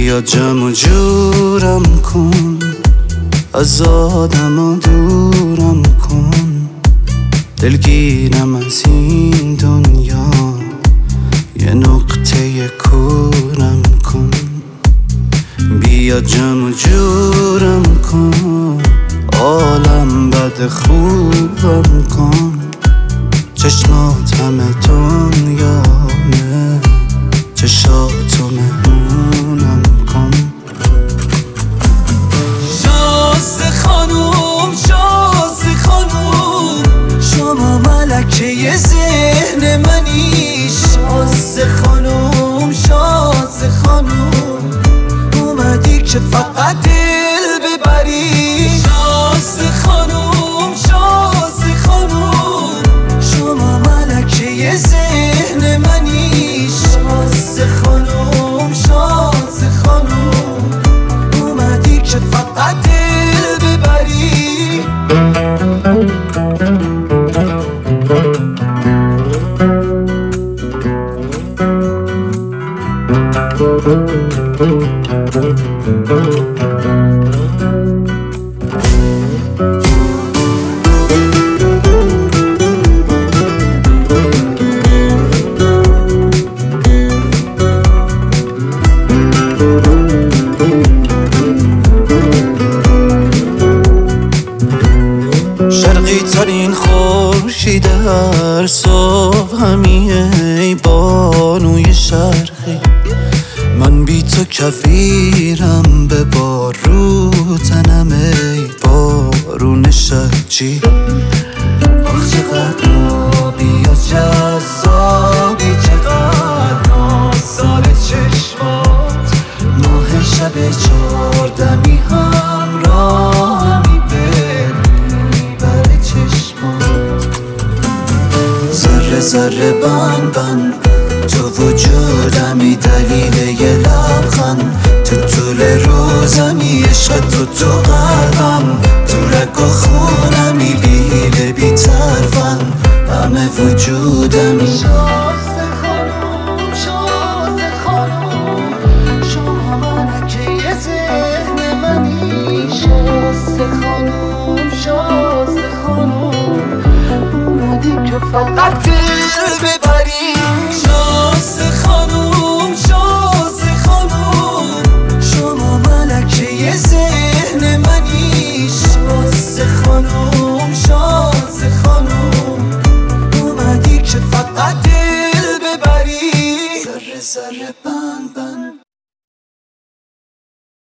بیا جمع جورم کن، از آدم دورم کن، دلگیرم از این دنیا، یه نقطه کورم کن. بیا جمع جورم کن، عالم بد خوبم کن، چشمات همه دنیامه، چشاتو مهمونم کن. شازده خانوم، شازده خانوم، شما ملکه ذهن منی. شازده خانوم، شازده خانوم، اومدی که فقط دل ببری. شازده خانوم، شازده خانوم، شما ملکه ذهن منی. شازده خانوم، شازده خانوم، اومدی که فقط دل ببری. شرقی ترین خورشید هر صبح همیه، ای بانوی شرقی. من بی تو کفیرم به بارو تنم، ای بارون شرجی. آخ چقدر آبی و جذابی، چقدر نازدار چشمات. ماه شب چهاردمی همراهمی بر چشمات. ذره ذره بند بند تو وجودمی، دلیل یه لبخند تو طول روزمی. عشق تو قلبم، تو رگ و خونمی، بی حیله بی طرفم، همه وجودمی. شازده خانوم، شازده خانوم، شما ملکه ذهن منی. شازده خانوم، شازده خانوم، اومدی که فقط دل ببری. شازده خانوم، شازده خانوم، شما ملکه ذهن منی. شازده خانوم، شازده خانوم، اومدی که فقط دل ببری. ذره ذره